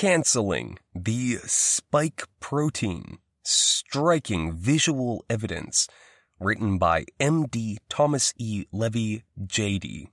Canceling the spike protein, striking visual evidence, written by M.D. Thomas E. Levy, J.D.,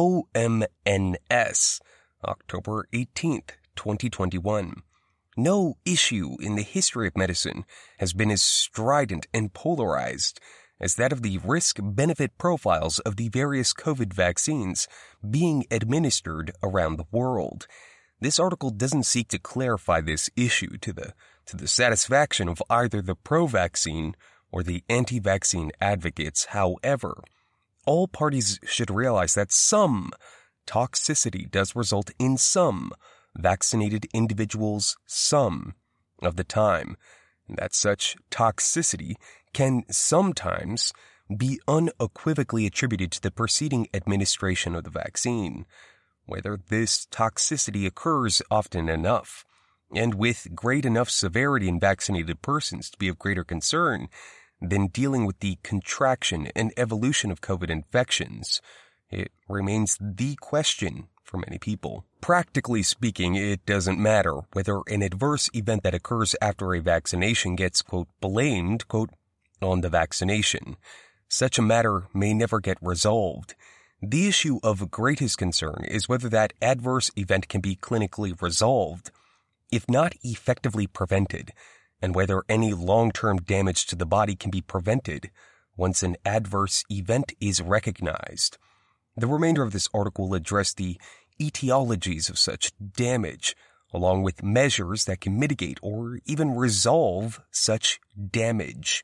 OMNS, October 18th, 2021. No issue in the history of medicine has been as strident and polarized as that of the risk-benefit profiles of the various COVID vaccines being administered around the world. This article doesn't seek to clarify this issue to the satisfaction of either the pro-vaccine or the anti-vaccine advocates. However, all parties should realize that some toxicity does result in some vaccinated individuals some of the time, and that such toxicity can sometimes be unequivocally attributed to the preceding administration of the vaccine. Whether this toxicity occurs often enough, and with great enough severity in vaccinated persons to be of greater concern than dealing with the contraction and evolution of COVID infections, it remains the question for many people. Practically speaking, it doesn't matter whether an adverse event that occurs after a vaccination gets, quote, blamed, quote, on the vaccination. Such a matter may never get resolved. The issue of greatest concern is whether that adverse event can be clinically resolved, if not effectively prevented, and whether any long-term damage to the body can be prevented once an adverse event is recognized. The remainder of this article will address the etiologies of such damage, along with measures that can mitigate or even resolve such damage.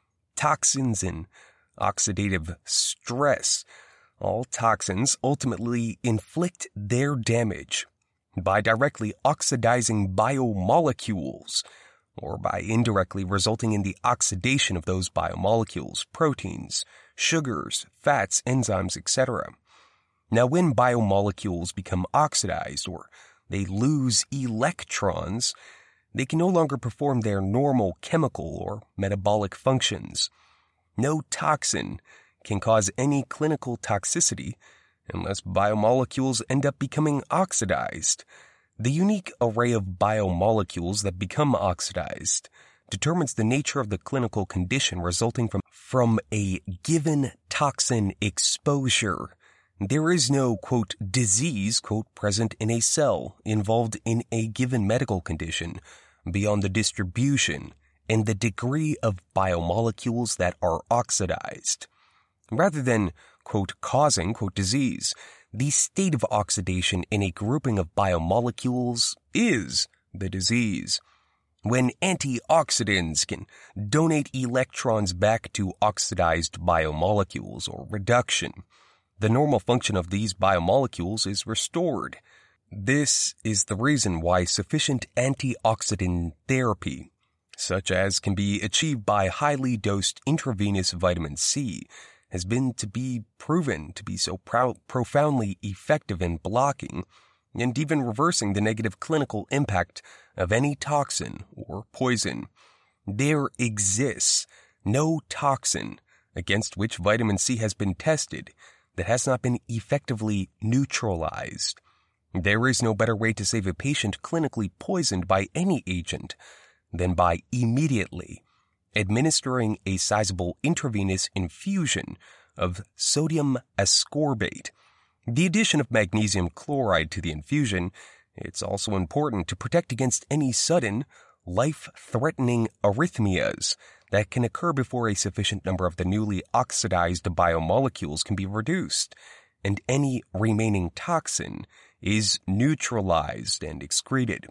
Toxins and oxidative stress. All toxins ultimately inflict their damage by directly oxidizing biomolecules, or by indirectly resulting in the oxidation of those biomolecules, proteins, sugars, fats, enzymes, etc. Now, when biomolecules become oxidized, or they lose electrons, they can no longer perform their normal chemical or metabolic functions. No toxin can cause any clinical toxicity unless biomolecules end up becoming oxidized. The unique array of biomolecules that become oxidized determines the nature of the clinical condition resulting from a given toxin exposure. There is no, quote, disease, quote, present in a cell involved in a given medical condition beyond the distribution and the degree of biomolecules that are oxidized. Rather than, quote, causing, quote, disease, the state of oxidation in a grouping of biomolecules is the disease. When antioxidants can donate electrons back to oxidized biomolecules or reduction, the normal function of these biomolecules is restored. This is the reason why sufficient antioxidant therapy, such as can be achieved by highly dosed intravenous vitamin C, has been to be proven to be so profoundly effective in blocking and even reversing the negative clinical impact of any toxin or poison. There exists no toxin against which vitamin C has been tested that has not been effectively neutralized. There is no better way to save a patient clinically poisoned by any agent than by immediately administering a sizable intravenous infusion of sodium ascorbate. The addition of magnesium chloride to the infusion, it's also important to protect against any sudden, life-threatening arrhythmias that can occur before a sufficient number of the newly oxidized biomolecules can be reduced, and any remaining toxin is neutralized and excreted.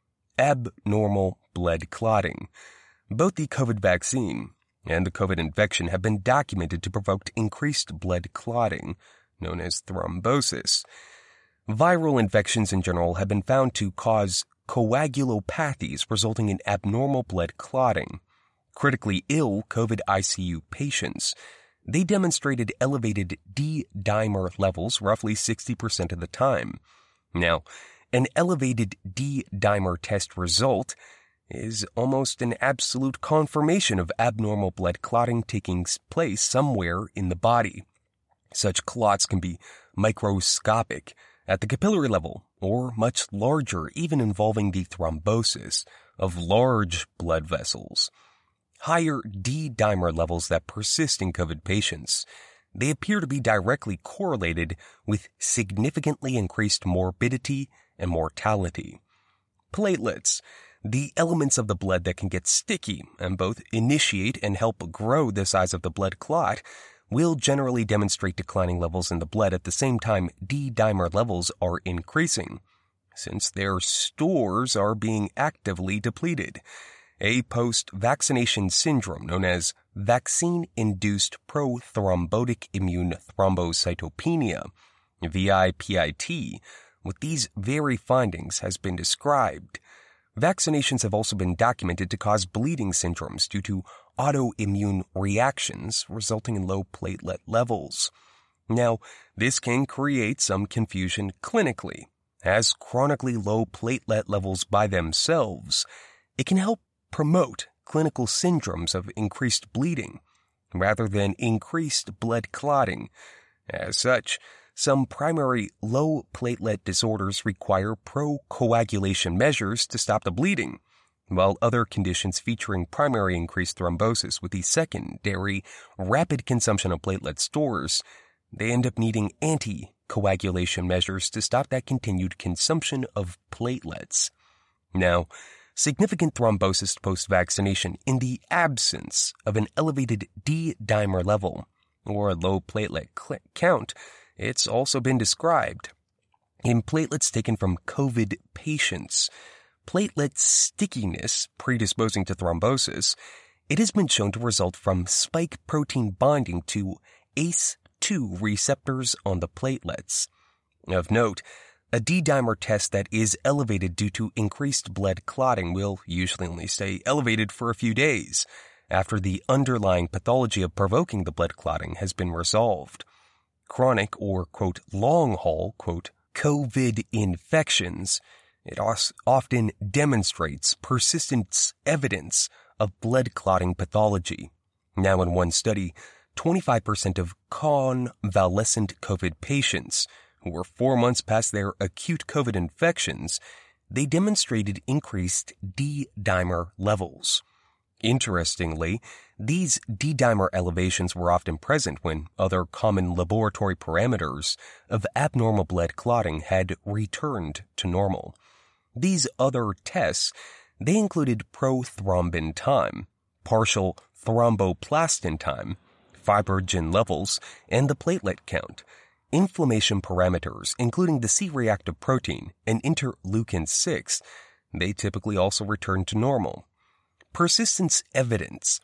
Abnormal blood clotting. Both the COVID vaccine and the COVID infection have been documented to provoke increased blood clotting, known as thrombosis. Viral infections in general have been found to cause coagulopathies resulting in abnormal blood clotting. Critically ill COVID ICU patients, they demonstrated elevated D-dimer levels roughly 60% of the time. Now, an elevated D-dimer test result is almost an absolute confirmation of abnormal blood clotting taking place somewhere in the body. Such clots can be microscopic, at the capillary level, or much larger, even involving the thrombosis of large blood vessels. Higher D-dimer levels that persist in COVID patients, they appear to be directly correlated with significantly increased morbidity and mortality. Platelets, the elements of the blood that can get sticky and both initiate and help grow the size of the blood clot, will generally demonstrate declining levels in the blood at the same time D-dimer levels are increasing, since their stores are being actively depleted. A post-vaccination syndrome known as vaccine-induced prothrombotic immune thrombocytopenia, VIPIT, with these very findings has been described. Vaccinations have also been documented to cause bleeding syndromes due to autoimmune reactions resulting in low platelet levels. Now, this can create some confusion clinically, as chronically low platelet levels by themselves, it can help promote clinical syndromes of increased bleeding rather than increased blood clotting. As such, some primary low platelet disorders require procoagulation measures to stop the bleeding, while other conditions featuring primary increased thrombosis with the secondary rapid consumption of platelet stores, they end up needing anticoagulation measures to stop that continued consumption of platelets. Now, significant thrombosis post-vaccination in the absence of an elevated D-dimer level or a low platelet count, it's also been described. In platelets taken from COVID patients, platelet stickiness predisposing to thrombosis, it has been shown to result from spike protein binding to ACE2 receptors on the platelets. Of note, a D-dimer test that is elevated due to increased blood clotting will usually only stay elevated for a few days after the underlying pathology of provoking the blood clotting has been resolved. Chronic or, quote, long-haul, quote, COVID infections, it often demonstrates persistent evidence of blood clotting pathology. Now, in one study, 25% of convalescent COVID patients who were 4 months past their acute COVID infections, they demonstrated increased D-dimer levels. Interestingly, these D-dimer elevations were often present when other common laboratory parameters of abnormal blood clotting had returned to normal. These other tests, they included prothrombin time, partial thromboplastin time, fibrogen levels, and the platelet count. Inflammation parameters, including the C-reactive protein and interleukin-6, they typically also return to normal. Persistent evidence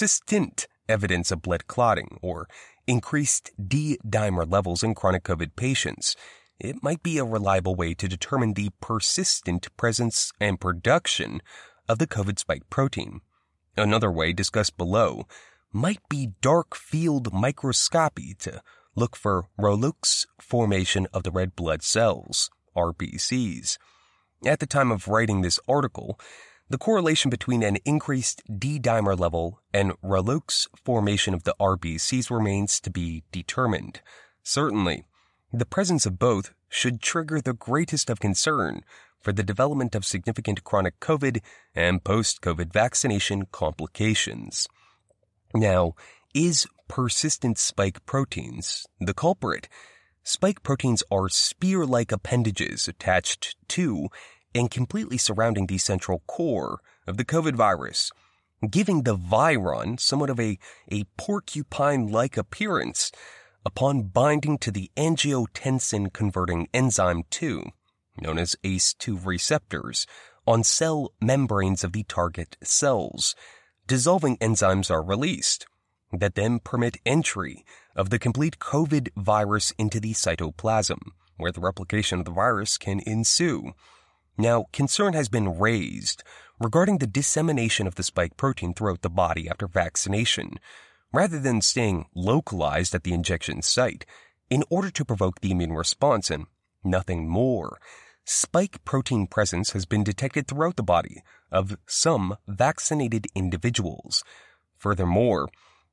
of blood clotting or increased D-dimer levels in chronic COVID patients, it might be a reliable way to determine the persistent presence and production of the COVID spike protein. Another way, discussed below, might be dark field microscopy to look for Rayleigh formation of the red blood cells, RBCs. At the time of writing this article, the correlation between an increased D-dimer level and Rayleigh formation of the RBCs remains to be determined. Certainly, the presence of both should trigger the greatest of concern for the development of significant chronic COVID and post-COVID vaccination complications. Now, is persistent spike proteins the culprit? Spike proteins are spear-like appendages attached to and completely surrounding the central core of the COVID virus, giving the viron somewhat of a porcupine-like appearance upon binding to the angiotensin-converting enzyme 2, known as ACE2 receptors, on cell membranes of the target cells. Dissolving enzymes are released that then permit entry of the complete COVID virus into the cytoplasm, where the replication of the virus can ensue. Now, concern has been raised regarding the dissemination of the spike protein throughout the body after vaccination, rather than staying localized at the injection site, in order to provoke the immune response and nothing more. Spike protein presence has been detected throughout the body of some vaccinated individuals. Furthermore,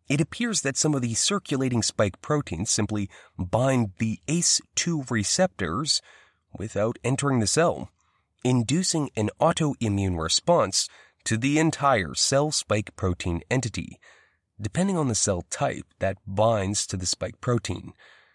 It appears that some of the circulating spike proteins simply bind the ACE2 receptors without entering the cell, inducing an autoimmune response to the entire cell spike protein entity, depending on the cell type that binds to the spike protein.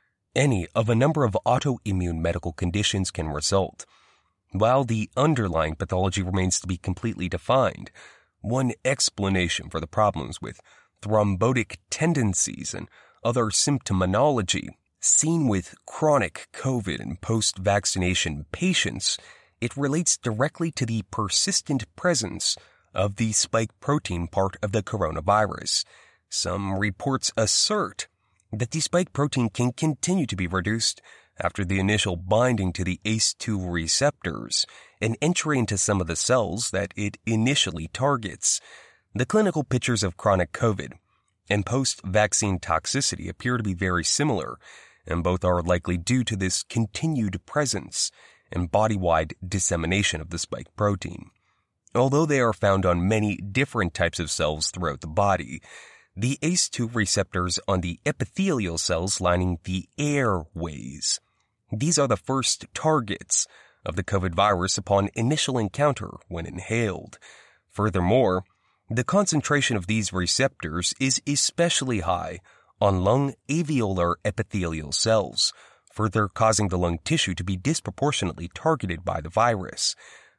Any of a number of autoimmune medical conditions can result. While the underlying pathology remains to be completely defined, one explanation for the problems with thrombotic tendencies and other symptomology seen with chronic COVID and post-vaccination patients, it relates directly to the persistent presence of the spike protein part of the coronavirus. Some reports assert that the spike protein can continue to be reduced after the initial binding to the ACE2 receptors and entry into some of the cells that it initially targets. The clinical pictures of chronic COVID and post-vaccine toxicity appear to be very similar, and both are likely due to this continued presence and body-wide dissemination of the spike protein. Although they are found on many different types of cells throughout the body, the ACE2 receptors on the epithelial cells lining the airways. These are the first targets of the COVID virus upon initial encounter when inhaled. Furthermore, the concentration of these receptors is especially high on lung alveolar epithelial cells, further causing the lung tissue to be disproportionately targeted by the virus.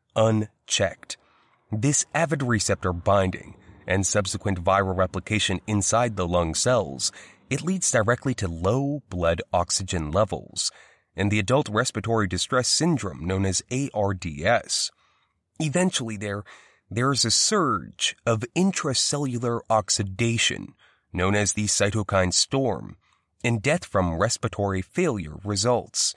Unchecked, this avid receptor binding and subsequent viral replication inside the lung cells, it leads directly to low blood oxygen levels and the adult respiratory distress syndrome known as ARDS. Eventually there is a surge of intracellular oxidation known as the cytokine storm, and death from respiratory failure results.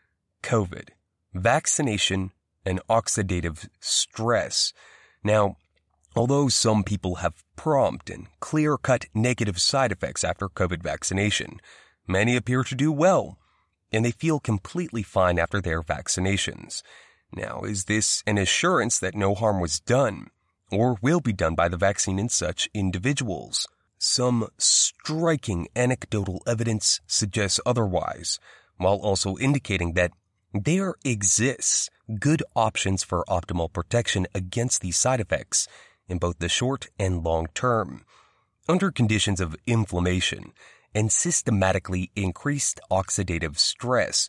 COVID, vaccination, and oxidative stress. Now, although some people have prompt and clear-cut negative side effects after COVID vaccination, many appear to do well, and they feel completely fine after their vaccinations. Now, is this an assurance that no harm was done, or will be done by the vaccine in such individuals? Some striking anecdotal evidence suggests otherwise, while also indicating that there exists good options for optimal protection against these side effects in both the short and long term. Under conditions of inflammation and systematically increased oxidative stress,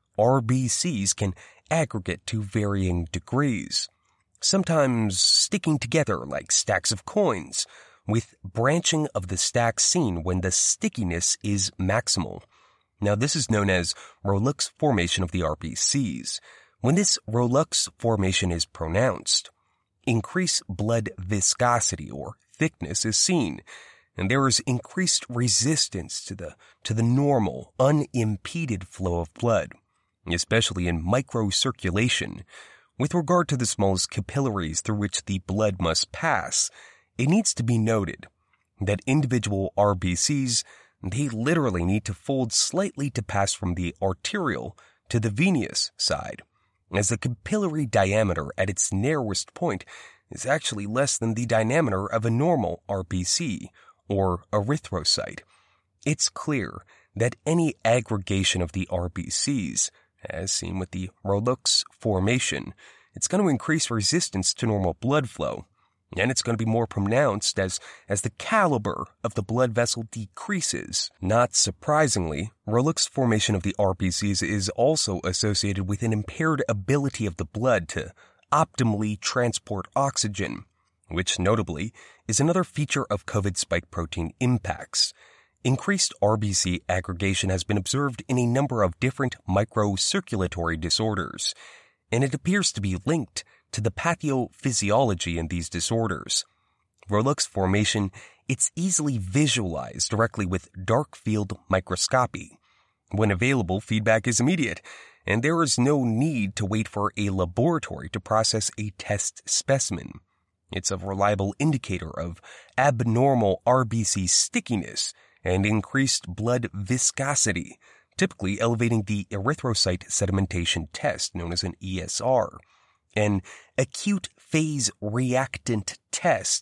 RBCs can aggregate to varying degrees, sometimes sticking together like stacks of coins, with branching of the stack seen when the stickiness is maximal. Now, this is known as Rowlux formation of the RBCs. When this Rowlux formation is pronounced, increased blood viscosity or thickness is seen, and there is increased resistance to the normal, unimpeded flow of blood, especially in microcirculation. With regard to the smallest capillaries through which the blood must pass, it needs to be noted that individual RBCs, they literally need to fold slightly to pass from the arterial to the venous side, as the capillary diameter at its narrowest point is actually less than the diameter of a normal RBC, or erythrocyte. It's clear that any aggregation of the RBCs, as seen with the Rowlux formation, it's going to increase resistance to normal blood flow, and it's going to be more pronounced as the caliber of the blood vessel decreases. Not surprisingly, Rowlux formation of the RBCs is also associated with an impaired ability of the blood to optimally transport oxygen, which notably is another feature of COVID spike protein impacts. Increased RBC aggregation has been observed in a number of different microcirculatory disorders, and it appears to be linked to the pathophysiology in these disorders. Rowlux formation, it's easily visualized directly with dark field microscopy. When available, feedback is immediate, and there is no need to wait for a laboratory to process a test specimen. It's a reliable indicator of abnormal RBC stickiness and increased blood viscosity, typically elevating the erythrocyte sedimentation test known as an ESR, an acute phase reactant test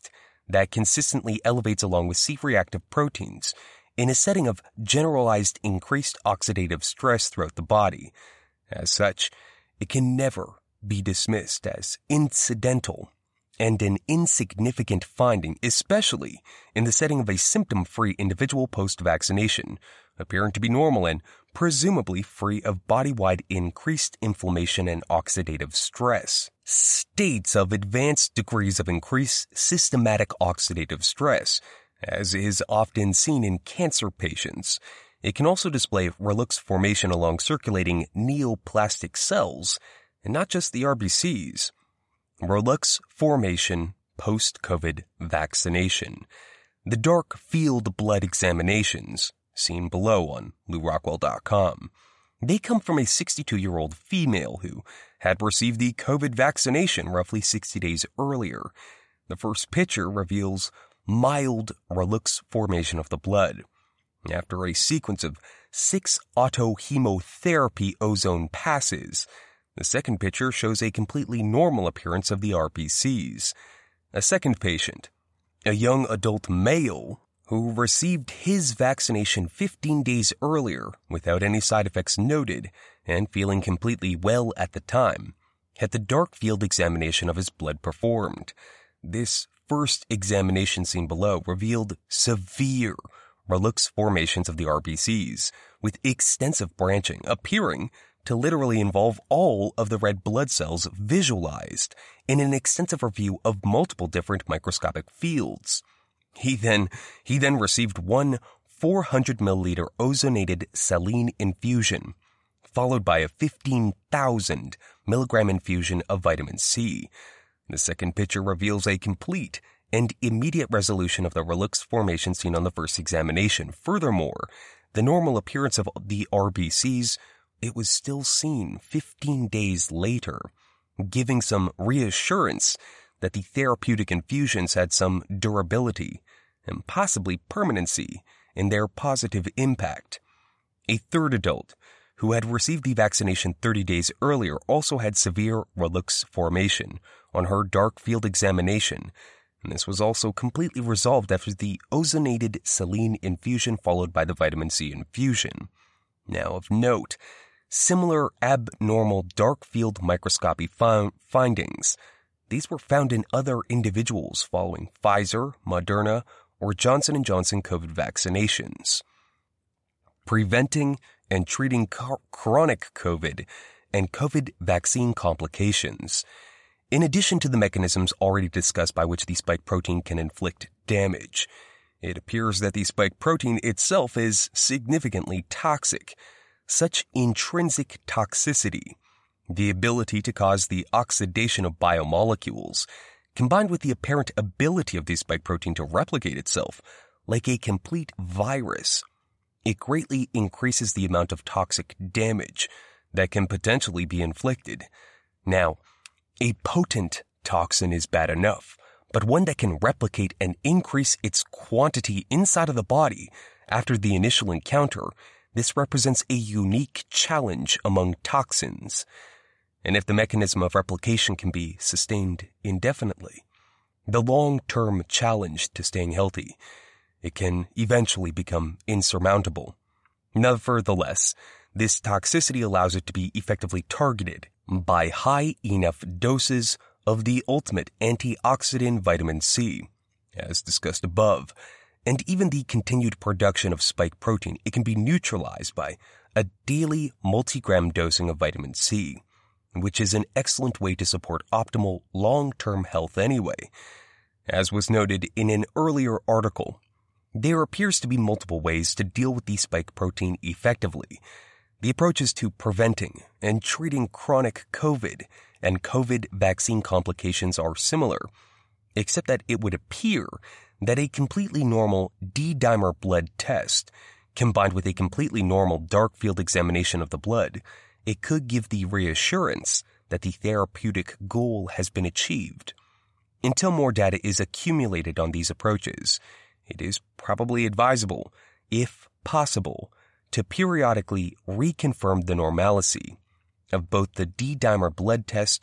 that consistently elevates along with C-reactive proteins in a setting of generalized increased oxidative stress throughout the body. As such, it can never be dismissed as incidental and an insignificant finding, especially in the setting of a symptom-free individual post-vaccination, appearing to be normal and presumably free of body-wide increased inflammation and oxidative stress. States of advanced degrees of increased systematic oxidative stress, as is often seen in cancer patients. It can also display Rellux formation along circulating neoplastic cells, and not just the RBCs. Rellux formation post-COVID vaccination. The dark field blood examinations, seen below on LouRockwell.com, they come from a 62-year-old female who had received the COVID vaccination roughly 60 days earlier. The first picture reveals mild Rellux formation of the blood. After a sequence of 6 autohemotherapy ozone passes, the second picture shows a completely normal appearance of the RBCs. A second patient, a young adult male who received his vaccination 15 days earlier without any side effects noted and feeling completely well at the time, had the dark field examination of his blood performed. This first examination seen below revealed severe Rellux formations of the RBCs, with extensive branching appearing to literally involve all of the red blood cells visualized in an extensive review of multiple different microscopic fields. He then received one 400 milliliter ozonated saline infusion, followed by a 15,000 milligram infusion of vitamin C. The second picture reveals a complete and immediate resolution of the Rellux formation seen on the first examination. Furthermore, the normal appearance of the RBCs, it was still seen 15 days later, giving some reassurance that the therapeutic infusions had some durability and possibly permanency in their positive impact. A third adult, who had received the vaccination 30 days earlier, also had severe Rellux formation on her dark field examination, and this was also completely resolved after the ozonated saline infusion followed by the vitamin C infusion. Now, of note, similar abnormal dark field microscopy findings, these were found in other individuals following Pfizer, Moderna, or Johnson & Johnson COVID vaccinations. Preventing and treating chronic COVID and COVID vaccine complications. In addition to the mechanisms already discussed by which the spike protein can inflict damage, it appears that the spike protein itself is significantly toxic. Such intrinsic toxicity, the ability to cause the oxidation of biomolecules, combined with the apparent ability of the spike protein to replicate itself like a complete virus, it greatly increases the amount of toxic damage that can potentially be inflicted. Now, a potent toxin is bad enough, but one that can replicate and increase its quantity inside of the body after the initial encounter, this represents a unique challenge among toxins. And if the mechanism of replication can be sustained indefinitely, the long-term challenge to staying healthy, it can eventually become insurmountable. Nevertheless, this toxicity allows it to be effectively targeted by high enough doses of the ultimate antioxidant vitamin C, as discussed above, and even the continued production of spike protein. It can be neutralized by a daily multigram dosing of vitamin C, which is an excellent way to support optimal long-term health anyway. As was noted in an earlier article, there appears to be multiple ways to deal with the spike protein effectively. The approaches to preventing and treating chronic COVID and COVID vaccine complications are similar, except that it would appear that a completely normal D-dimer blood test, combined with a completely normal dark field examination of the blood, it could give the reassurance that the therapeutic goal has been achieved. Until more data is accumulated on these approaches, it is probably advisable, if possible, to periodically reconfirm the normalcy of both the D-dimer blood test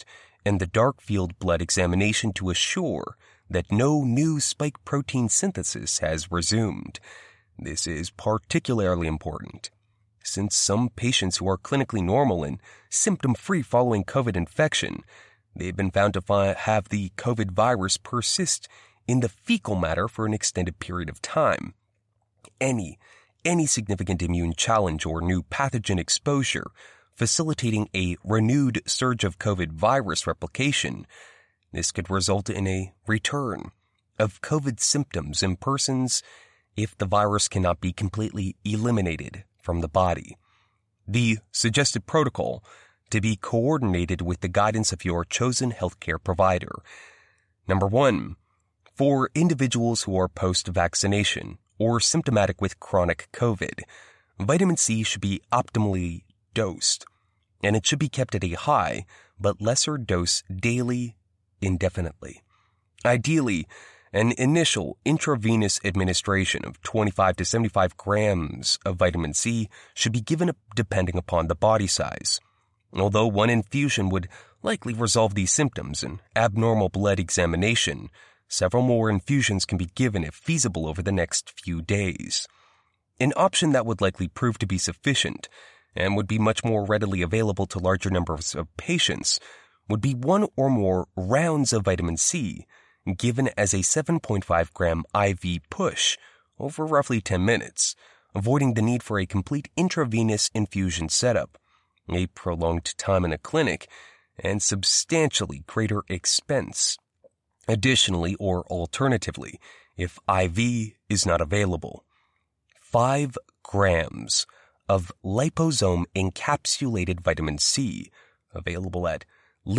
and the dark field blood examination to assure that no new spike protein synthesis has resumed. This is particularly important, since some patients who are clinically normal and symptom-free following COVID infection, they've been found to have the COVID virus persist in the fecal matter for an extended period of time. Any significant immune challenge or new pathogen exposure facilitating a renewed surge of COVID virus replication, this could result in a return of COVID symptoms in persons if the virus cannot be completely eliminated from the body. The suggested protocol to be coordinated with the guidance of your chosen healthcare provider. Number 1, for individuals who are post-vaccination or symptomatic with chronic COVID, vitamin C should be optimally dosed, and it should be kept at a high but lesser dose daily indefinitely. Ideally, an initial intravenous administration of 25 to 75 grams of vitamin C should be given depending upon the body size. Although one infusion would likely resolve these symptoms, an abnormal blood examination, several more infusions can be given if feasible over the next few days. An option that would likely prove to be sufficient and would be much more readily available to larger numbers of patients would be 1 or more rounds of vitamin C given as a 7.5 gram IV push over roughly 10 minutes, avoiding the need for a complete intravenous infusion setup, a prolonged time in a clinic, and substantially greater expense. Additionally, or alternatively, if IV is not available, 5 grams of liposome encapsulated vitamin C, available at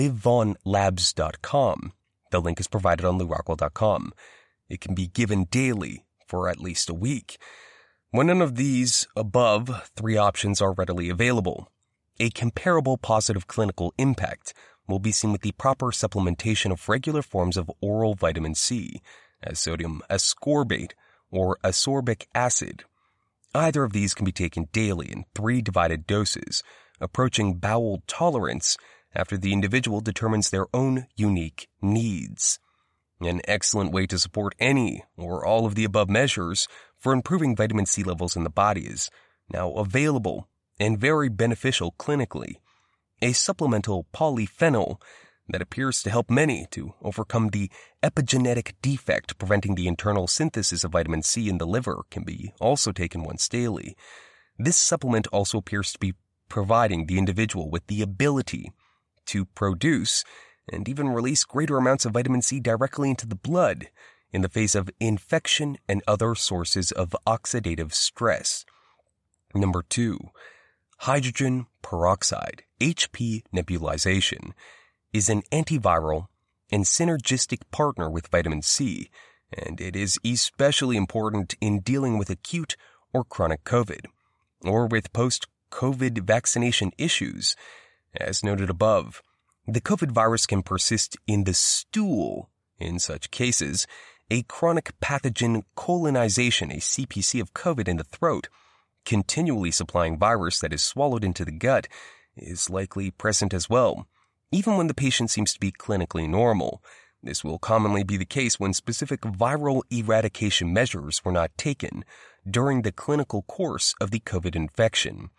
livonlabs.com. The link is provided on LouRockwell.com. It can be given daily for at least a week. When none of these above 3 options are readily available, a comparable positive clinical impact will be seen with the proper supplementation of regular forms of oral vitamin C, as sodium ascorbate or ascorbic acid. Either of these can be taken daily in 3 divided doses, approaching bowel tolerance after the individual determines their own unique needs. An excellent way to support any or all of the above measures for improving vitamin C levels in the body is now available and very beneficial clinically. A supplemental polyphenol that appears to help many to overcome the epigenetic defect preventing the internal synthesis of vitamin C in the liver can be also taken once daily. This supplement also appears to be providing the individual with the ability to produce and even release greater amounts of vitamin C directly into the blood in the face of infection and other sources of oxidative stress. Number 2, hydrogen peroxide, HP nebulization, is an antiviral and synergistic partner with vitamin C, and it is especially important in dealing with acute or chronic COVID, or with post-COVID vaccination issues. As noted above, the COVID virus can persist in the stool. In such cases, a chronic pathogen colonization, a CPC of COVID in the throat, continually supplying virus that is swallowed into the gut, is likely present as well. Even when the patient seems to be clinically normal, this will commonly be the case when specific viral eradication measures were not taken during the clinical course of the COVID infection.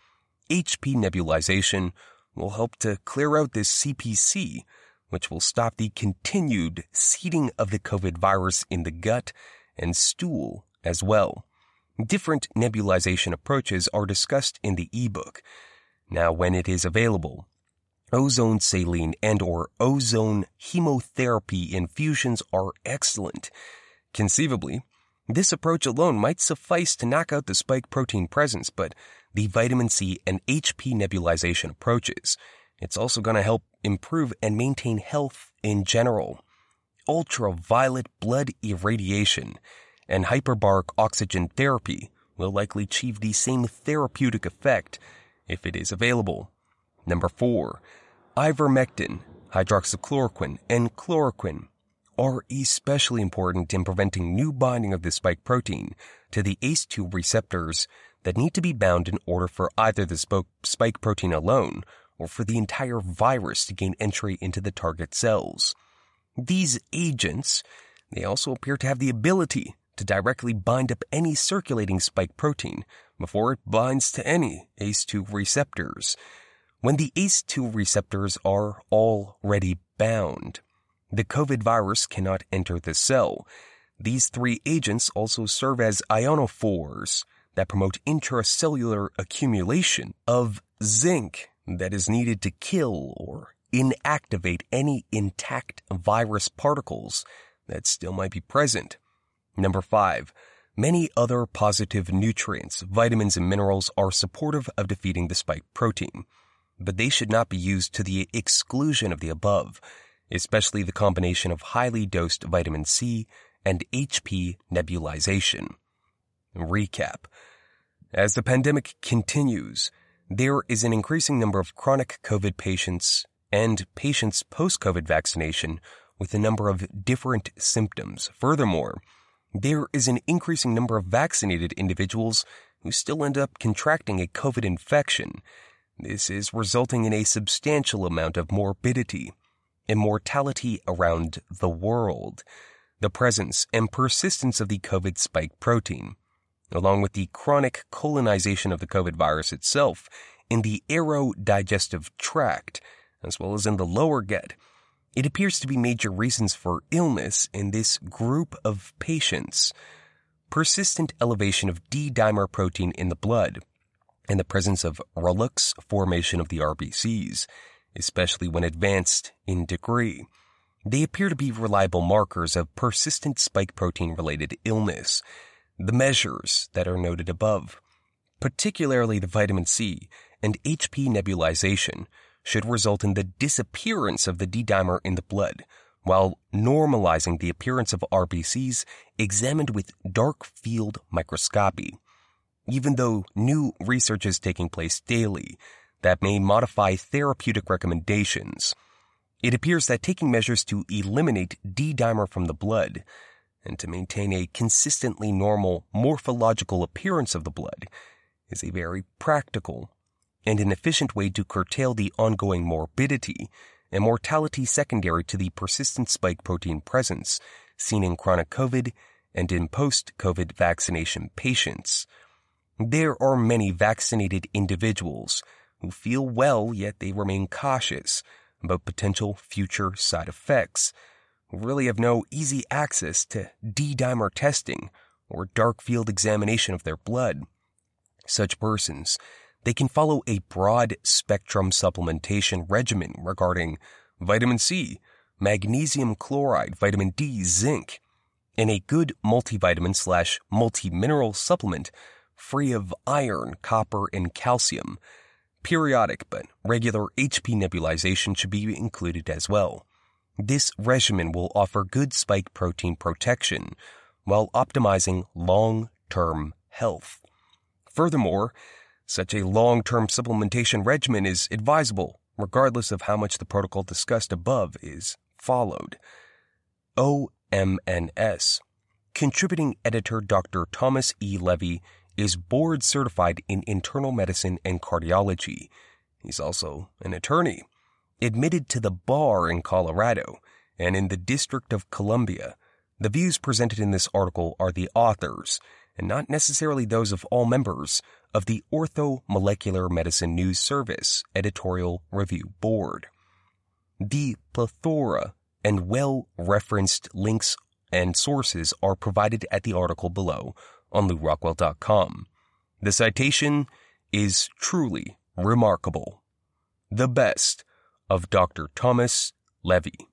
HP nebulization will help to clear out this CPC, which will stop the continued seeding of the COVID virus in the gut and stool as well. Different nebulization approaches are discussed in the ebook. Now, when it is available, ozone saline and or ozone hemotherapy infusions are excellent. Conceivably, this approach alone might suffice to knock out the spike protein presence, but the vitamin C and HP nebulization approaches, it's also going to help improve and maintain health in general. Ultraviolet blood irradiation and hyperbaric oxygen therapy will likely achieve the same therapeutic effect if it is available. Number 4, ivermectin, hydroxychloroquine, and chloroquine are especially important in preventing new binding of the spike protein to the ACE2 receptors that need to be bound in order for either the spike protein alone or for the entire virus to gain entry into the target cells. These agents, they also appear to have the ability to directly bind up any circulating spike protein before it binds to any ACE2 receptors. When the ACE2 receptors are already bound, the COVID virus cannot enter the cell. These three agents also serve as ionophores that promote intracellular accumulation of zinc that is needed to kill or inactivate any intact virus particles that still might be present. Number 5. Many other positive nutrients, vitamins, and minerals are supportive of defeating the spike protein, but they should not be used to the exclusion of the above, especially the combination of highly dosed vitamin C and HP nebulization. Recap. As the pandemic continues, there is an increasing number of chronic COVID patients and patients post-COVID vaccination with a number of different symptoms. Furthermore, there is an increasing number of vaccinated individuals who still end up contracting a COVID infection. This is resulting in a substantial amount of morbidity and mortality around the world. The presence and persistence of the COVID spike protein, along with the chronic colonization of the COVID virus itself in the aerodigestive tract, as well as in the lower gut, it appears to be major reasons for illness in this group of patients. Persistent elevation of D-dimer protein in the blood and the presence of Ralux formation of the RBCs, especially when advanced in degree. They appear to be reliable markers of persistent spike protein-related illness. The measures that are noted above, particularly the vitamin C and HP nebulization, should result in the disappearance of the D-dimer in the blood, while normalizing the appearance of RBCs examined with dark field microscopy. Even though new research is taking place daily that may modify therapeutic recommendations, it appears that taking measures to eliminate D-dimer from the blood and to maintain a consistently normal morphological appearance of the blood is a very practical and an efficient way to curtail the ongoing morbidity and mortality secondary to the persistent spike protein presence seen in chronic COVID and in post-COVID vaccination patients. There are many vaccinated individuals who feel well, yet they remain cautious about potential future side effects, who really have no easy access to D-dimer testing or dark field examination of their blood. Such persons, they can follow a broad spectrum supplementation regimen regarding vitamin C, magnesium chloride, vitamin D, zinc, and a good multivitamin/multi-mineral supplement free of iron, copper, and calcium. Periodic but regular HP nebulization should be included as well. This regimen will offer good spike protein protection while optimizing long-term health. Furthermore, such a long-term supplementation regimen is advisable regardless of how much the protocol discussed above is followed. OMNS. Contributing editor Dr. Thomas E. Levy is board certified in internal medicine and cardiology. He's also an attorney, admitted to the bar in Colorado and in the District of Columbia. The views presented in this article are the authors, and not necessarily those of all members of the Orthomolecular Medicine News Service Editorial Review Board. The plethora and well-referenced links and sources are provided at the article below on LouRockwell.com. The citation is truly remarkable. The best of Dr. Thomas Levy.